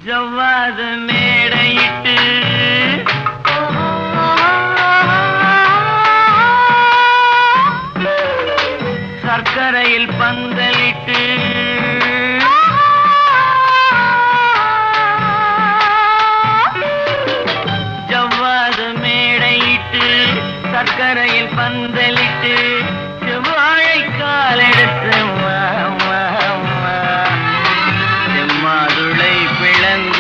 ஜவ்வாது மேடையிட்டு சர்க்கரையில் பந்தலிட்டு ஜவ்வாது மேடையிட்டு சர்க்கரையில் பந்தலிட்டு செவ்வாழை காலெடுத்து செம்மாதுளை பிளந்து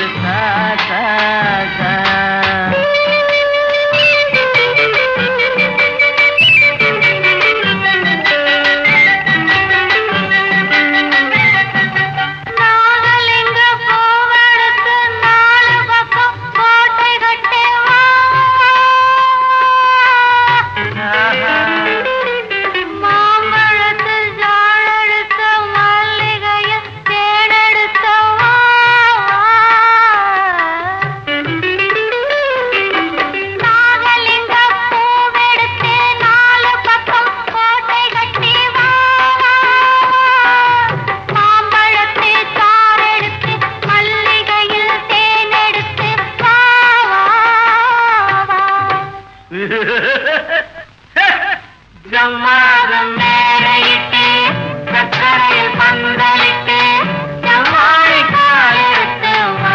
ஜவ்வாது மேடையிட்டு சர்க்கரையில் பந்தலிட்டு செவ்வாழை காலெடுத்து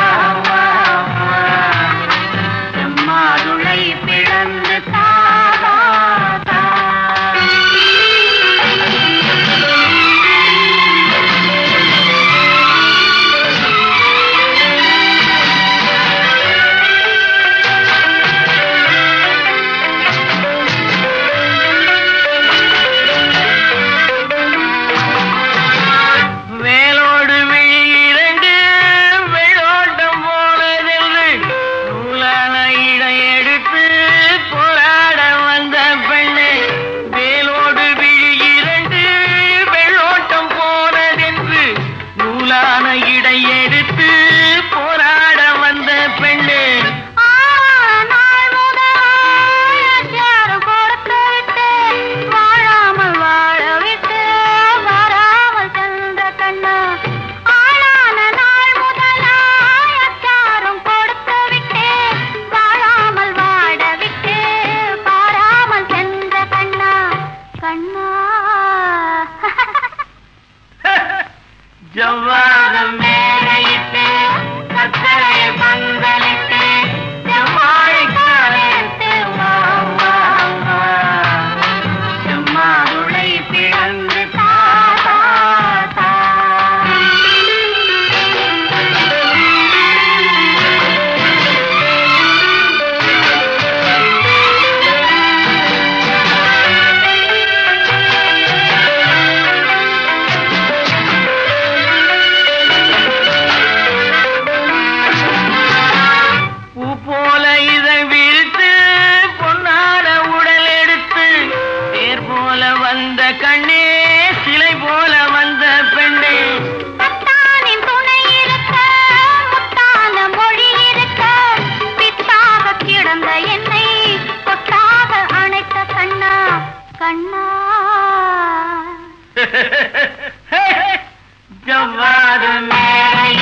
செம்மாதுளை பிளந்து எடுத்து போராட வந்த பெண்ணு வாழாமல் வாழ விட்டு வராமல் சென்ற கண்ணா ஆளான நாள் முதலாச்சாரம் கொடுத்து விட்டு வாழாமல் வாட விட்டு பாராமல் சென்ற கண்ணா கண்ணா ஜவ்வாது மேடையிட்டு சர்க்கரையை பந்தலிட்டு செவ்வாழை காலெடுத்து செம்மாதுளை பிளந்து போல இதை விரித்து பொன்னான உடல் எடுத்து தேர் போல வந்த கண்ணே சிலை போல வந்த பெண்ணே பத்தானின் துணை இருக்க முத்தான மொழி இருக்க பித்தாக கிடந்த என்னை கொத்தாக அணைத்த கண்ணா கண்ணா ஜவ்வாது மேடை